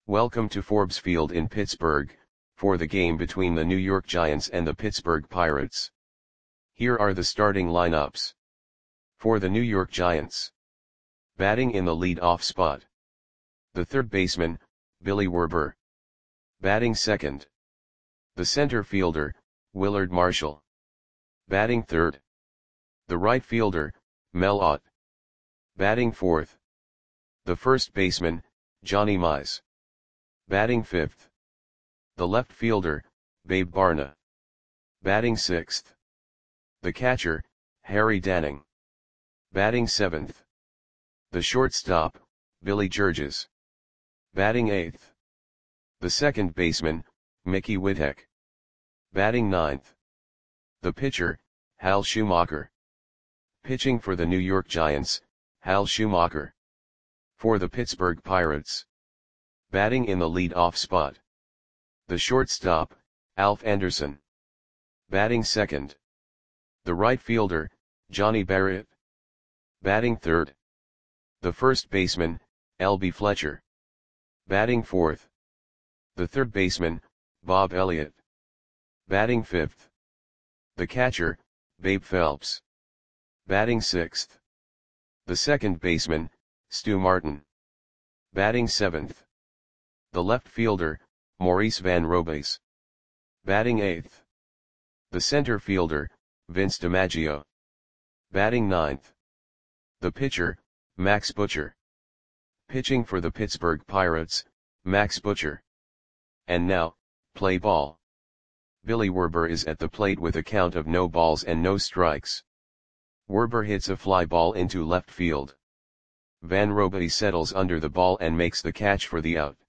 Welcome to Forbes Field in Pittsburgh, for the game between the New York Giants and the Pittsburgh Pirates. Here are the starting lineups. For the New York Giants. Batting in the lead-off spot. The third baseman, Billy Werber. Batting second. The center fielder, Willard Marshall. Batting third. The right fielder, Mel Ott. Batting fourth. The first baseman, Johnny Mize. Batting fifth. The left fielder, Babe Barna. Batting sixth. The catcher, Harry Danning. Batting seventh. The shortstop, Billy Georges. Batting eighth. The second baseman, Mickey Whittek. Batting ninth. The pitcher, Hal Schumacher. Pitching for the New York Giants, Hal Schumacher. For the Pittsburgh Pirates. Batting in the lead-off spot. The shortstop, Alf Anderson. Batting second. The right fielder, Johnny Barrett. Batting third. The first baseman, L.B. Fletcher. Batting fourth. The third baseman, Bob Elliott. Batting fifth. The catcher, Babe Phelps. Batting sixth. The second baseman, Stu Martin. Batting seventh. The left fielder, Maurice Van Robays. Batting eighth. The center fielder, Vince DiMaggio. Batting ninth. The pitcher, Max Butcher. Pitching for the Pittsburgh Pirates, Max Butcher. And now, play ball. Billy Werber is at the plate with a count of no balls and no strikes. Werber hits a fly ball into left field. Van Robays settles under the ball and makes the catch for the out.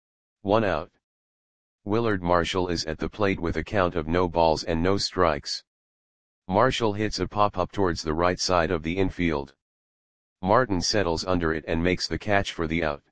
1 out. Willard Marshall is at the plate with a count of no balls and no strikes. Marshall hits a pop-up towards the right side of the infield. Martin settles under it and makes the catch for the out.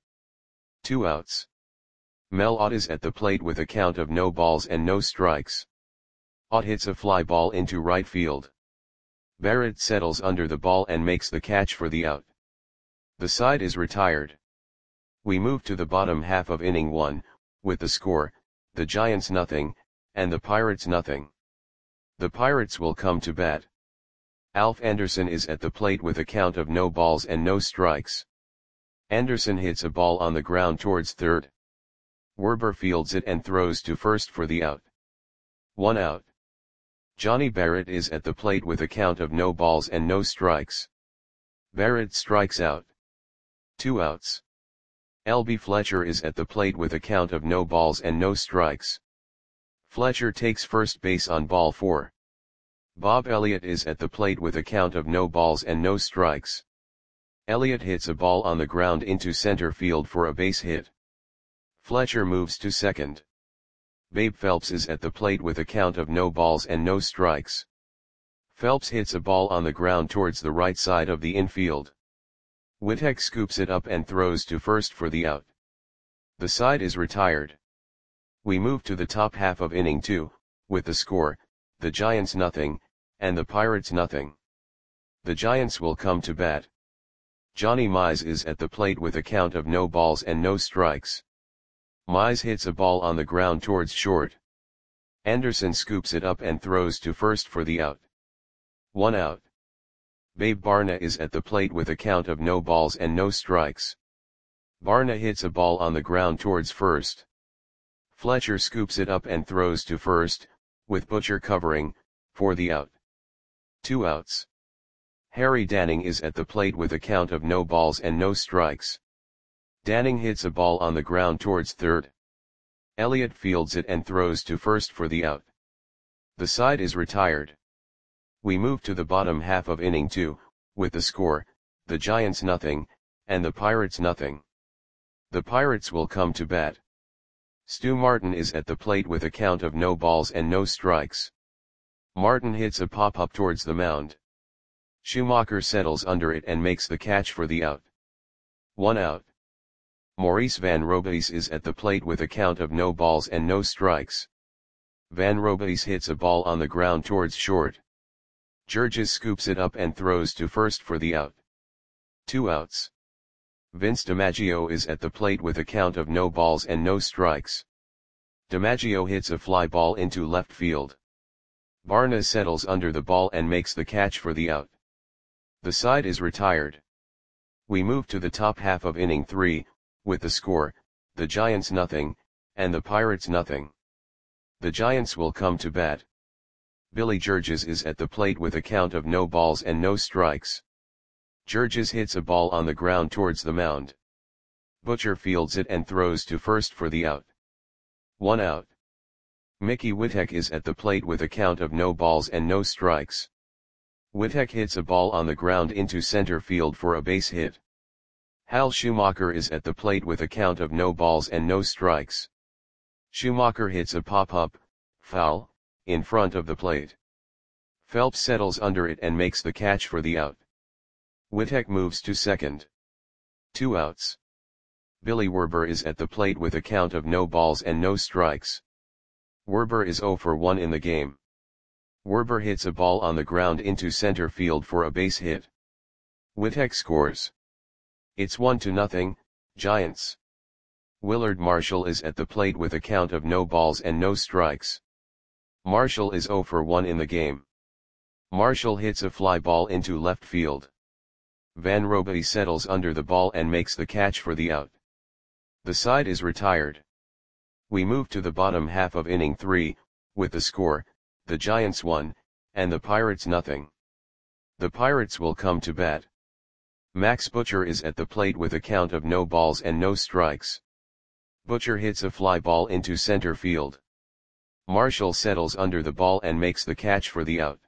2 outs. Mel Ott is at the plate with a count of no balls and no strikes. Ott hits a fly ball into right field. Barrett settles under the ball and makes the catch for the out. The side is retired. We move to the bottom half of inning 1, with the score, the Giants nothing, and the Pirates nothing. The Pirates will come to bat. Alf Anderson is at the plate with a count of no balls and no strikes. Anderson hits a ball on the ground towards third. Werber fields it and throws to first for the out. 1 out. Johnny Barrett is at the plate with a count of no balls and no strikes. Barrett strikes out. 2 outs. L.B. Fletcher is at the plate with a count of no balls and no strikes. Fletcher takes first base on ball 4. Bob Elliott is at the plate with a count of no balls and no strikes. Elliott hits a ball on the ground into center field for a base hit. Fletcher moves to second. Babe Phelps is at the plate with a count of no balls and no strikes. Phelps hits a ball on the ground towards the right side of the infield. Whittek scoops it up and throws to first for the out. The side is retired. We move to the top half of inning 2, with the score, the Giants nothing, and the Pirates nothing. The Giants will come to bat. Johnny Mize is at the plate with a count of no balls and no strikes. Mize hits a ball on the ground towards short. Anderson scoops it up and throws to first for the out. 1 out. Babe Barna is at the plate with a count of no balls and no strikes. Barna hits a ball on the ground towards first. Fletcher scoops it up and throws to first, with Butcher covering, for the out. 2 outs. Harry Danning is at the plate with a count of no balls and no strikes. Danning hits a ball on the ground towards third. Elliott fields it and throws to first for the out. The side is retired. We move to the bottom half of inning 2, with the score, the Giants nothing, and the Pirates nothing. The Pirates will come to bat. Stu Martin is at the plate with a count of no balls and no strikes. Martin hits a pop-up towards the mound. Schumacher settles under it and makes the catch for the out. 1 out. Maurice Van Robays is at the plate with a count of no balls and no strikes. Van Robays hits a ball on the ground towards short. Georges scoops it up and throws to first for the out. 2 outs. Vince DiMaggio is at the plate with a count of no balls and no strikes. DiMaggio hits a fly ball into left field. Barna settles under the ball and makes the catch for the out. The side is retired. We move to the top half of inning 3, with the score, the Giants nothing, and the Pirates nothing. The Giants will come to bat. Billy Georges is at the plate with a count of no balls and no strikes. Georges hits a ball on the ground towards the mound. Butcher fields it and throws to first for the out. 1 out. Mickey Witek is at the plate with a count of no balls and no strikes. Witek hits a ball on the ground into center field for a base hit. Hal Schumacher is at the plate with a count of no balls and no strikes. Schumacher hits a pop-up, foul, in front of the plate. Phelps settles under it and makes the catch for the out. Witek moves to second. 2 outs. Billy Werber is at the plate with a count of no balls and no strikes. Werber is 0 for 1 in the game. Werber hits a ball on the ground into center field for a base hit. Witek scores. It's 1-0, Giants. Willard Marshall is at the plate with a count of no balls and no strikes. Marshall is 0 for 1 in the game. Marshall hits a fly ball into left field. Van Roby settles under the ball and makes the catch for the out. The side is retired. We move to the bottom half of inning 3, with the score, the Giants 1, and the Pirates nothing. The Pirates will come to bat. Max Butcher is at the plate with a count of no balls and no strikes. Butcher hits a fly ball into center field. Marshall settles under the ball and makes the catch for the out.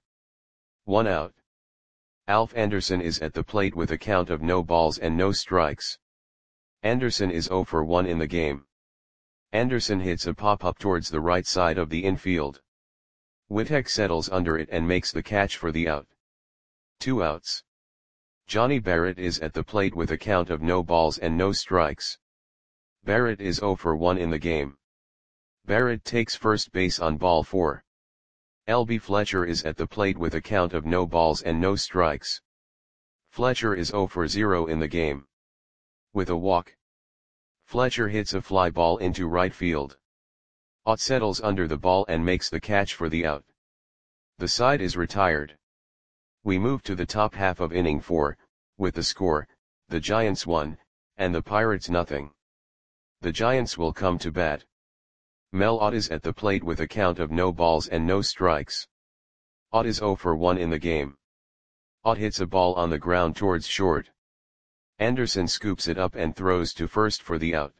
1 out. Alf Anderson is at the plate with a count of no balls and no strikes. Anderson is 0 for 1 in the game. Anderson hits a pop-up towards the right side of the infield. Witek settles under it and makes the catch for the out. 2 outs. Johnny Barrett is at the plate with a count of no balls and no strikes. Barrett is 0 for 1 in the game. Barrett takes first base on ball 4. L.B. Fletcher is at the plate with a count of no balls and no strikes. Fletcher is 0 for 0 in the game. With a walk, Fletcher hits a fly ball into right field. Ott settles under the ball and makes the catch for the out. The side is retired. We move to the top half of inning 4, with the score, the Giants 1, and the Pirates nothing. The Giants will come to bat. Mel Ott is at the plate with a count of no balls and no strikes. Ott is 0 for 1 in the game. Ott hits a ball on the ground towards short. Anderson scoops it up and throws to first for the out.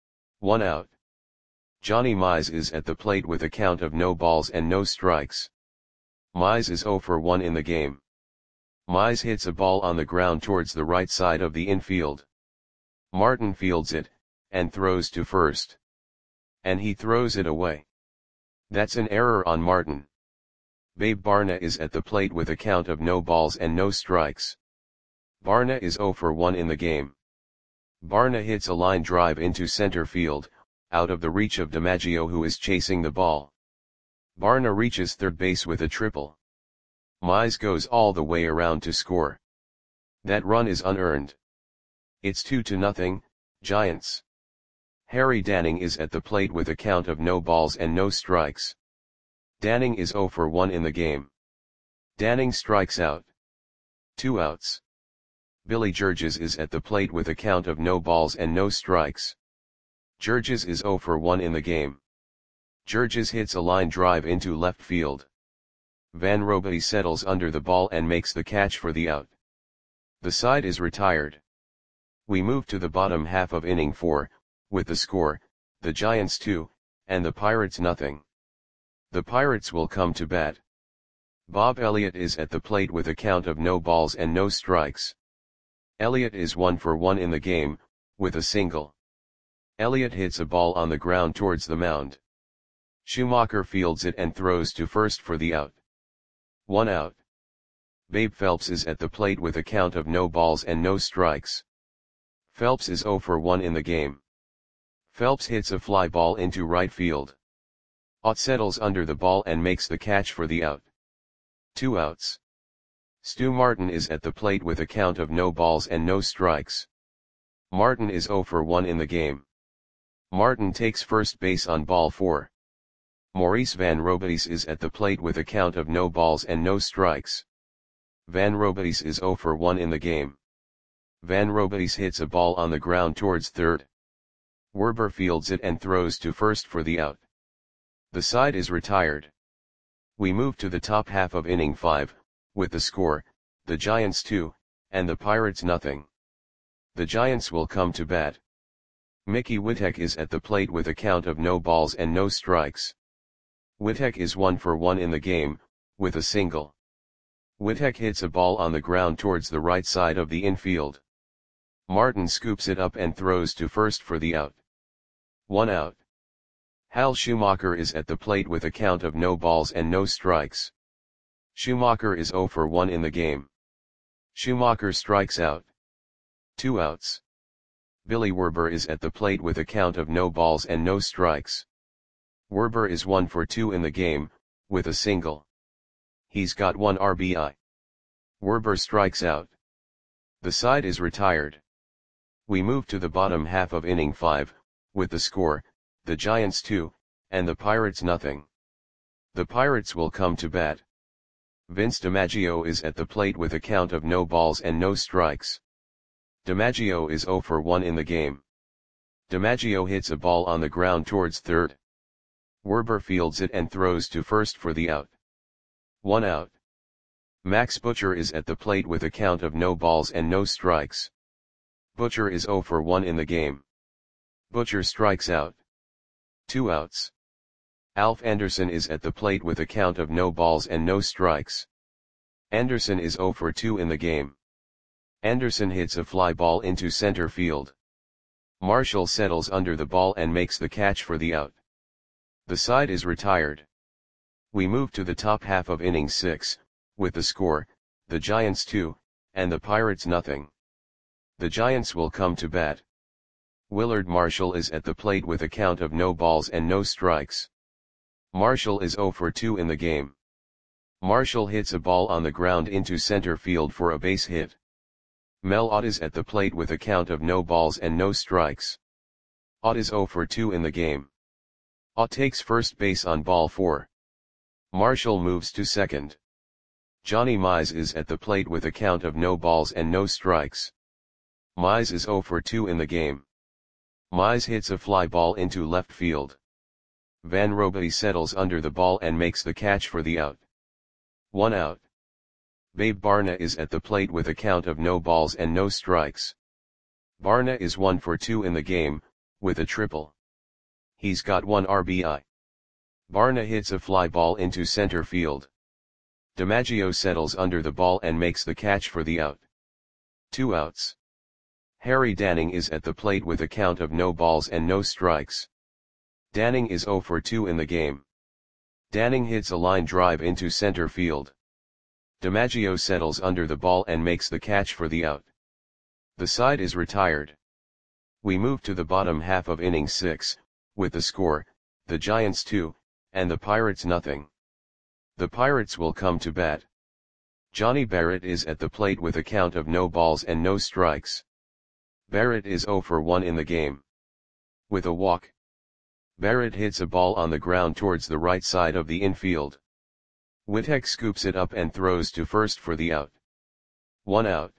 1 out. Johnny Mize is at the plate with a count of no balls and no strikes. Mize is 0 for 1 in the game. Mize hits a ball on the ground towards the right side of the infield. Martin fields it, and throws to first. And he throws it away. That's an error on Martin. Babe Barna is at the plate with a count of no balls and no strikes. Barna is 0 for 1 in the game. Barna hits a line drive into center field, out of the reach of DiMaggio who is chasing the ball. Barna reaches third base with a triple. Mize goes all the way around to score. That run is unearned. It's 2-0, Giants. Harry Danning is at the plate with a count of no balls and no strikes. Danning is 0 for 1 in the game. Danning strikes out. 2 outs. Billy Georges is at the plate with a count of no balls and no strikes. Georges is 0 for 1 in the game. Georges hits a line drive into left field. Van Roby settles under the ball and makes the catch for the out. The side is retired. We move to the bottom half of inning 4, with the score, the Giants 2, and the Pirates nothing. The Pirates will come to bat. Bob Elliott is at the plate with a count of no balls and no strikes. Elliott is 1 for 1 in the game, with a single. Elliott hits a ball on the ground towards the mound. Schumacher fields it and throws to first for the out. 1 out. Babe Phelps is at the plate with a count of no balls and no strikes. Phelps is 0 for 1 in the game. Phelps hits a fly ball into right field. Ott settles under the ball and makes the catch for the out. 2 outs. Stu Martin is at the plate with a count of no balls and no strikes. Martin is 0 for 1 in the game. Martin takes first base on ball 4. Maurice Van Robitis is at the plate with a count of no balls and no strikes. Van Robitis is 0 for 1 in the game. Van Robitis hits a ball on the ground towards third. Werber fields it and throws to first for the out. The side is retired. We move to the top half of inning 5, with the score, the Giants 2, and the Pirates nothing. The Giants will come to bat. Mickey Witek is at the plate with a count of no balls and no strikes. Witek is 1 for 1 in the game, with a single. Witek hits a ball on the ground towards the right side of the infield. Martin scoops it up and throws to first for the out. 1 out. Hal Schumacher is at the plate with a count of no balls and no strikes. Schumacher is 0 for 1 in the game. Schumacher strikes out. 2 outs. Billy Werber is at the plate with a count of no balls and no strikes. Werber is 1 for 2 in the game, with a single. He's got 1 RBI. Werber strikes out. The side is retired. We move to the bottom half of inning 5, with the score, the Giants 2, and the Pirates nothing. The Pirates will come to bat. Vince DiMaggio is at the plate with a count of no balls and no strikes. DiMaggio is 0 for 1 in the game. DiMaggio hits a ball on the ground towards third. Werber fields it and throws to first for the out. 1 out. Max Butcher is at the plate with a count of no balls and no strikes. Butcher is 0 for 1 in the game. Butcher strikes out. 2 outs. Alf Anderson is at the plate with a count of no balls and no strikes. Anderson is 0 for 2 in the game. Anderson hits a fly ball into center field. Marshall settles under the ball and makes the catch for the out. The side is retired. We move to the top half of inning 6, with the score, the Giants 2, and the Pirates nothing. The Giants will come to bat. Willard Marshall is at the plate with a count of no balls and no strikes. Marshall is 0 for 2 in the game. Marshall hits a ball on the ground into center field for a base hit. Mel Ott is at the plate with a count of no balls and no strikes. Ott is 0 for 2 in the game. Ott takes first base on ball 4. Marshall moves to second. Johnny Mize is at the plate with a count of no balls and no strikes. Mize is 0 for 2 in the game. Mize hits a fly ball into left field. Van Robitis settles under the ball and makes the catch for the out. 1 out. Babe Barna is at the plate with a count of no balls and no strikes. Barna is 1 for 2 in the game, with a triple. He's got 1 RBI. Barna hits a fly ball into center field. DiMaggio settles under the ball and makes the catch for the out. 2 outs. Harry Danning is at the plate with a count of no balls and no strikes. Danning is 0 for 2 in the game. Danning hits a line drive into center field. DiMaggio settles under the ball and makes the catch for the out. The side is retired. We move to the bottom half of inning 6, with the score, the Giants 2, and the Pirates nothing. The Pirates will come to bat. Johnny Barrett is at the plate with a count of no balls and no strikes. Barrett is 0 for 1 in the game. With a walk. Barrett hits a ball on the ground towards the right side of the infield. Witek scoops it up and throws to first for the out. 1 out.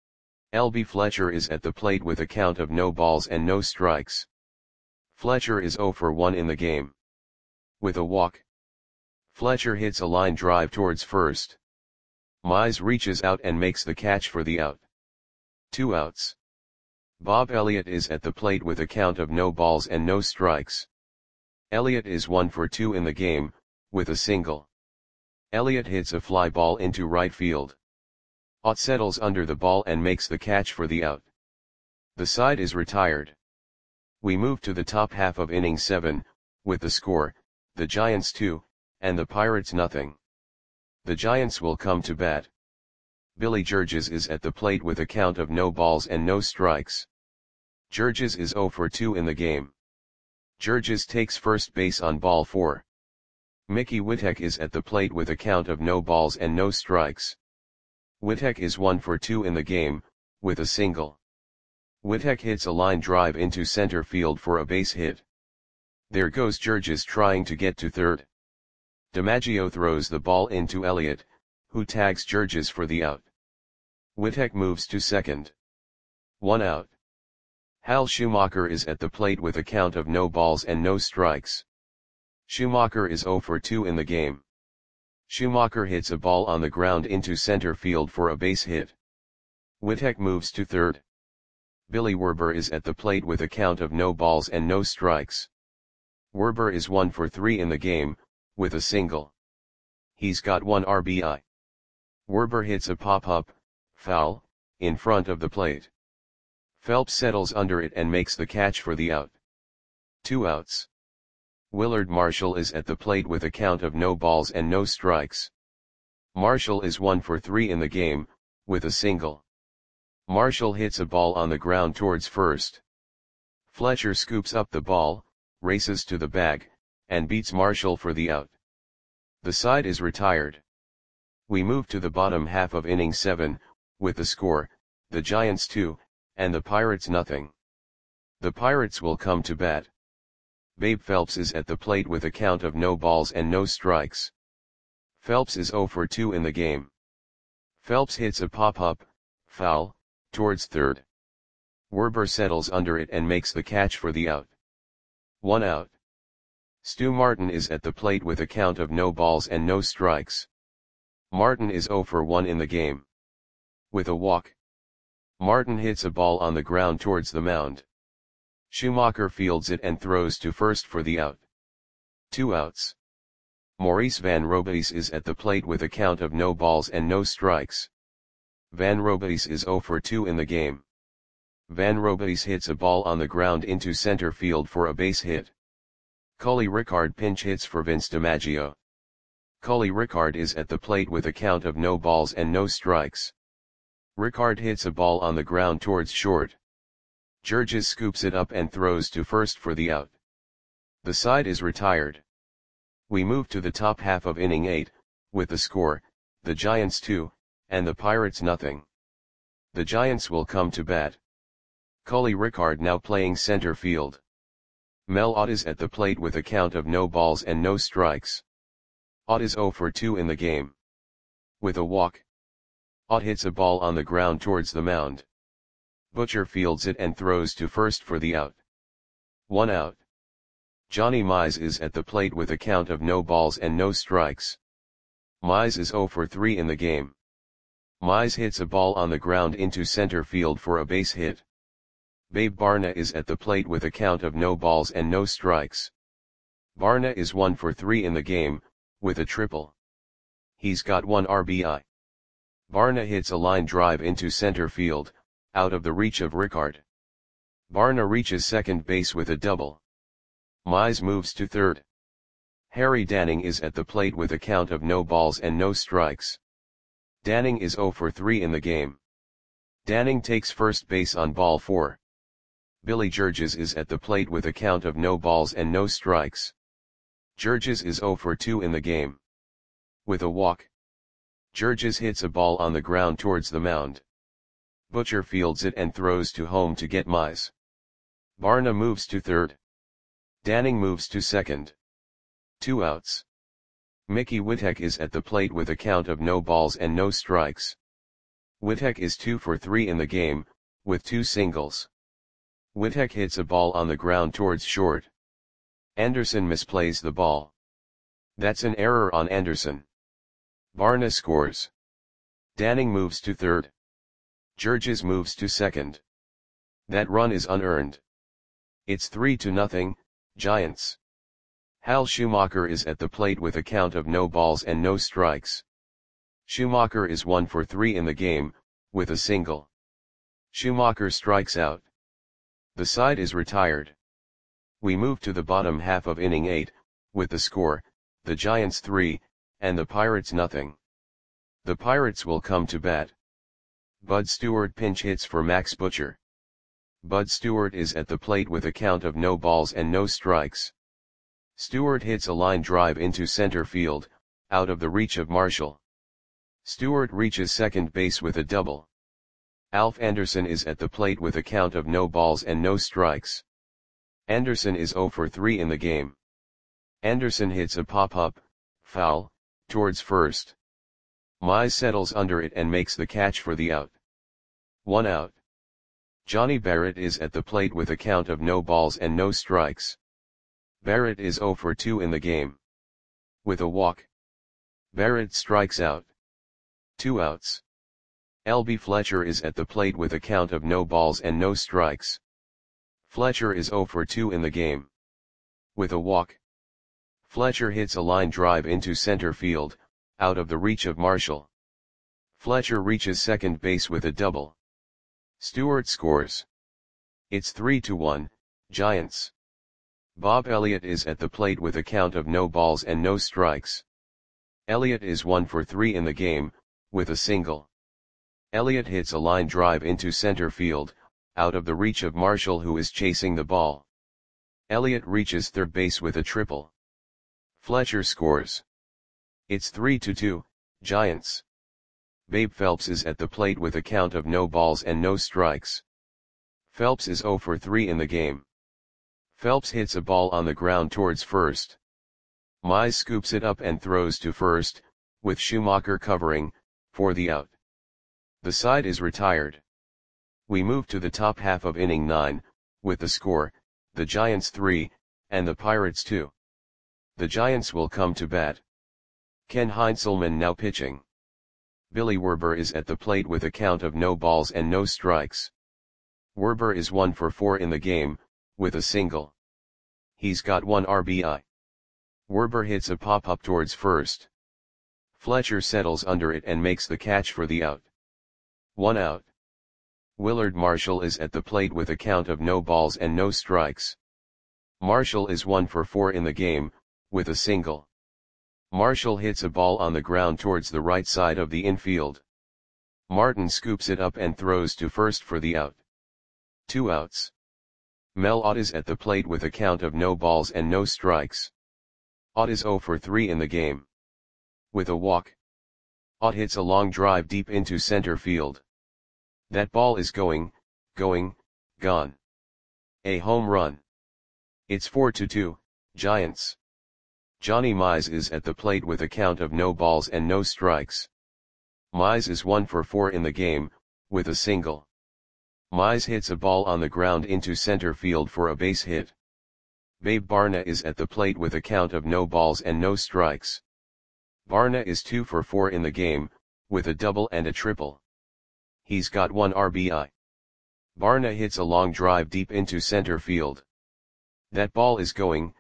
L.B. Fletcher is at the plate with a count of no balls and no strikes. Fletcher is 0 for 1 in the game. With a walk. Fletcher hits a line drive towards first. Mize reaches out and makes the catch for the out. 2 outs. Bob Elliott is at the plate with a count of no balls and no strikes. Elliott is 1 for 2 in the game, with a single. Elliott hits a fly ball into right field. Ott settles under the ball and makes the catch for the out. The side is retired. We move to the top half of inning 7, with the score, the Giants 2, and the Pirates nothing. The Giants will come to bat. Billy Georges is at the plate with a count of no balls and no strikes. Georges is 0 for 2 in the game. Georges takes first base on ball 4. Mickey Witek is at the plate with a count of no balls and no strikes. Witek is 1 for 2 in the game, with a single. Wittek hits a line drive into center field for a base hit. There goes Georges trying to get to third. DiMaggio throws the ball into Elliott, who tags Georges for the out. Wittek moves to second. 1 out. Hal Schumacher is at the plate with a count of no balls and no strikes. Schumacher is 0 for 2 in the game. Schumacher hits a ball on the ground into center field for a base hit. Wittek moves to third. Billy Werber is at the plate with a count of no balls and no strikes. Werber is 1 for 3 in the game, with a single. He's got 1 RBI. Werber hits a pop-up, foul, in front of the plate. Phelps settles under it and makes the catch for the out. 2 outs. Willard Marshall is at the plate with a count of no balls and no strikes. Marshall is 1 for 3 in the game, with a single. Marshall hits a ball on the ground towards first. Fletcher scoops up the ball, races to the bag, and beats Marshall for the out. The side is retired. We move to the bottom half of inning 7, with the score, the Giants 2, and the Pirates nothing. The Pirates will come to bat. Babe Phelps is at the plate with a count of no balls and no strikes. Phelps is 0 for 2 in the game. Phelps hits a pop-up, foul, towards third. Werber settles under it and makes the catch for the out. 1 out. Stu Martin is at the plate with a count of no balls and no strikes. Martin is 0 for 1 in the game. With a walk. Martin hits a ball on the ground towards the mound. Schumacher fields it and throws to first for the out. 2 outs. Maurice Van Robeis is at the plate with a count of no balls and no strikes. Van Robeis is 0 for 2 in the game. Van Robeis hits a ball on the ground into center field for a base hit. Cully Ricard pinch hits for Vince DiMaggio. Cully Ricard is at the plate with a count of no balls and no strikes. Ricard hits a ball on the ground towards short. Georges scoops it up and throws to first for the out. The side is retired. We move to the top half of inning 8, with the score, the Giants 2, and the Pirates nothing. The Giants will come to bat. Cully Ricard now playing center field. Mel Ott is at the plate with a count of no balls and no strikes. Ott is 0 for 2 in the game. With a walk. Ott hits a ball on the ground towards the mound. Butcher fields it and throws to first for the out. 1 out. Johnny Mize is at the plate with a count of no balls and no strikes. Mize is 0 for 3 in the game. Mize hits a ball on the ground into center field for a base hit. Babe Barna is at the plate with a count of no balls and no strikes. Barna is 1 for 3 in the game, with a triple. He's got 1 RBI. Barna hits a line drive into center field, out of the reach of Ricard. Barna reaches second base with a double. Mize moves to third. Harry Danning is at the plate with a count of no balls and no strikes. Danning is 0 for 3 in the game. Danning takes first base on ball 4. Billy Georges is at the plate with a count of no balls and no strikes. Georges is 0 for 2 in the game. With a walk. Georges hits a ball on the ground towards the mound. Butcher fields it and throws to home to get Mize. Barna moves to third. Danning moves to second. 2 outs. Mickey Wittek is at the plate with a count of no balls and no strikes. Wittek is 2 for 3 in the game, with 2 singles. Wittek hits a ball on the ground towards short. Anderson misplays the ball. That's an error on Anderson. Barna scores. Danning moves to third. Georges moves to second. That run is unearned. It's 3-0, Giants. Hal Schumacher is at the plate with a count of no balls and no strikes. Schumacher is 1 for 3 in the game, with a single. Schumacher strikes out. The side is retired. We move to the bottom half of inning 8, with the score, the Giants 3, and the Pirates nothing. The Pirates will come to bat. Bud Stewart pinch hits for Max Butcher. Bud Stewart is at the plate with a count of no balls and no strikes. Stewart hits a line drive into center field, out of the reach of Marshall. Stewart reaches second base with a double. Alf Anderson is at the plate with a count of no balls and no strikes. Anderson is 0 for 3 in the game. Anderson hits a pop-up, foul, towards first. Mize settles under it and makes the catch for the out. 1 out. Johnny Barrett is at the plate with a count of no balls and no strikes. Barrett is 0 for 2 in the game. With a walk, Barrett strikes out. 2 outs. L.B. Fletcher is at the plate with a count of no balls and no strikes. Fletcher is 0 for 2 in the game. With a walk, Fletcher hits a line drive into center field, out of the reach of Marshall. Fletcher reaches second base with a double. Stewart scores. It's 3-1, Giants. Bob Elliott is at the plate with a count of no balls and no strikes. Elliott is 1 for 3 in the game, with a single. Elliott hits a line drive into center field, out of the reach of Marshall who is chasing the ball. Elliott reaches third base with a triple. Fletcher scores. It's 3-2, Giants. Babe Phelps is at the plate with a count of no balls and no strikes. Phelps is 0 for 3 in the game. Phelps hits a ball on the ground towards first. Mize scoops it up and throws to first, with Schumacher covering, for the out. The side is retired. We move to the top half of inning 9, with the score, the Giants 3, and the Pirates 2. The Giants will come to bat. Ken Heinzelman now pitching. Billy Werber is at the plate with a count of no balls and no strikes. Werber is 1 for 4 in the game, with a single. He's got 1 RBI. Werber hits a pop-up towards first. Fletcher settles under it and makes the catch for the out. 1 out. Willard Marshall is at the plate with a count of no balls and no strikes. Marshall is 1 for 4 in the game, with a single. Marshall hits a ball on the ground towards the right side of the infield. Martin scoops it up and throws to first for the out. 2 outs. Mel Ott is at the plate with a count of no balls and no strikes. Ott is 0 for 3 in the game. With a walk, Ott hits a long drive deep into center field. That ball is gone. A home run. It's 4-2, Giants. Johnny Mize is at the plate with a count of no balls and no strikes. Mize is 1 for 4 in the game, with a single. Mize hits a ball on the ground into center field for a base hit. Babe Barna is at the plate with a count of no balls and no strikes. Barna is 2 for 4 in the game, with a double and a triple. He's got 1 RBI. Barna hits a long drive deep into center field. That ball is gone.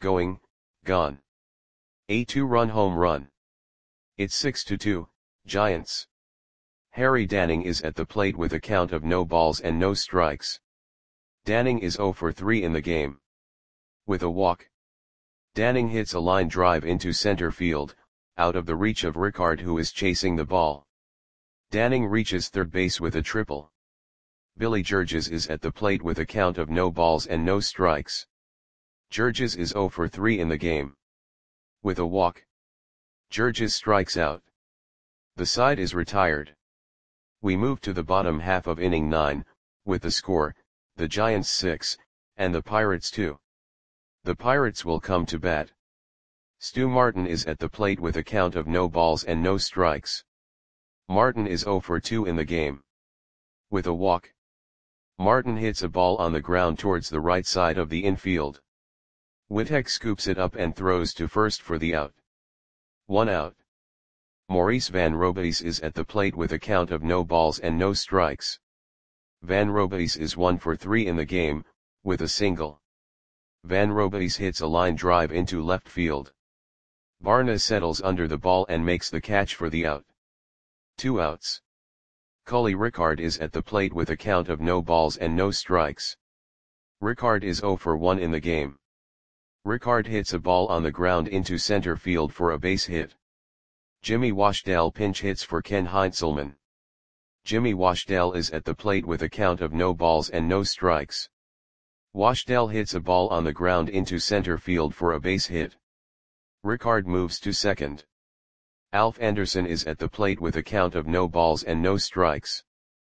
A 2-run home run. It's 6-2, Giants. Harry Danning is at the plate with a count of no balls and no strikes. Danning is 0 for 3 in the game. With a walk, Danning hits a line drive into center field, out of the reach of Rickard who is chasing the ball. Danning reaches third base with a triple. Billy Georges is at the plate with a count of no balls and no strikes. Georges is 0 for 3 in the game. With a walk, Georges strikes out. The side is retired. We move to the bottom half of inning 9, with the score, the Giants 6, and the Pirates 2. The Pirates will come to bat. Stu Martin is at the plate with a count of no balls and no strikes. Martin is 0 for 2 in the game. With a walk, Martin hits a ball on the ground towards the right side of the infield. Wittek scoops it up and throws to first for the out. 1 out. Maurice Van Robeis is at the plate with a count of no balls and no strikes. Van Robeis is 1 for 3 in the game, with a single. Van Robeis hits a line drive into left field. Barna settles under the ball and makes the catch for the out. 2 outs. Cully Rickard is at the plate with a count of no balls and no strikes. Rickard is 0 for 1 in the game. Rickard hits a ball on the ground into center field for a base hit. Jimmy Washdale pinch hits for Ken Heinzelman. Jimmy Washdale is at the plate with a count of no balls and no strikes. Washdale hits a ball on the ground into center field for a base hit. Rickard moves to second. Alf Anderson is at the plate with a count of no balls and no strikes.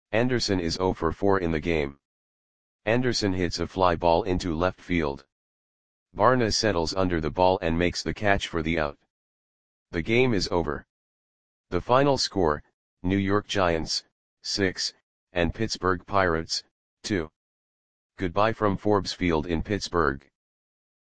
Anderson is 0 for 4 in the game. Anderson hits a fly ball into left field. Barnes settles under the ball and makes the catch for the out. The game is over. The final score, New York Giants, 6, and Pittsburgh Pirates, 2. Goodbye from Forbes Field in Pittsburgh.